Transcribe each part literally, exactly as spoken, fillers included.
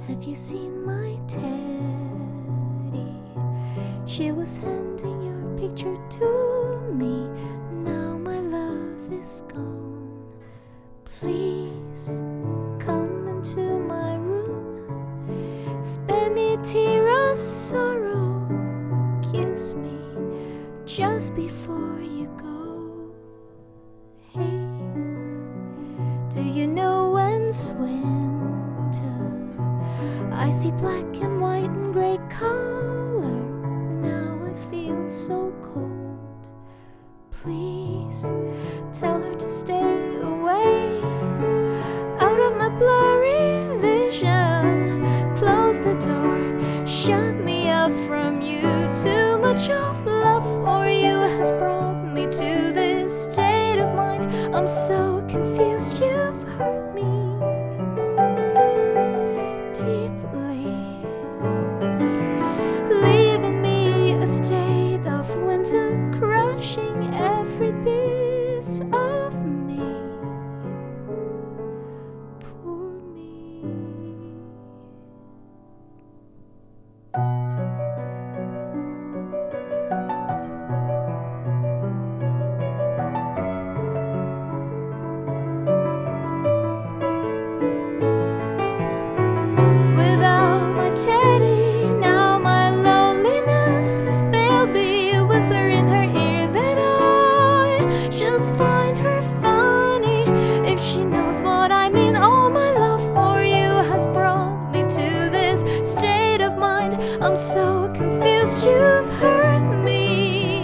Have you seen my teddy? She was handing your picture to me. Now my love is gone. Please come into my room. Spare me a tear of sorrow. Kiss me just before you go. Hey, do you know when's winter? I see black and white and grey color. Now I feel so cold. Please tell her to stay away, out of my blurry vision. Close the door, shut me out from you. Too much of love for you has brought me to this state of mind. I'm so confused, you've hurt me deeply, leaving me a state of winter, crushing every bit of me. Poor me. Teddy, now my loneliness has failed me. Whisper in her ear that I just find her funny. If she knows what I mean, all my love for you has brought me to this state of mind. I'm so confused, you've hurt me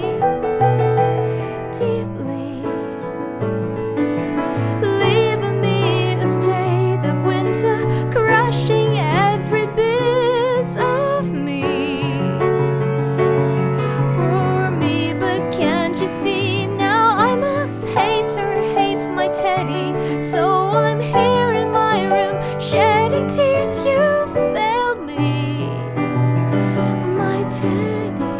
deeply, leaving me a state of winter, crushing every bit of me. Poor me, but can't you see now I must hate her, hate my teddy. So I'm here in my room, shedding tears. You failed me, my teddy,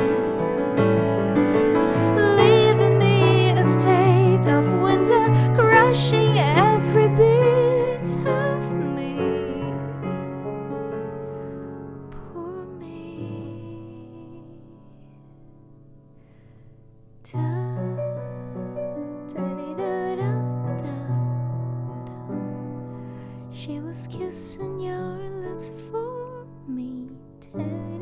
leaving me a state of winter, crushing every bit of me. Da, da, da, da, da, da. She was kissing your lips for me.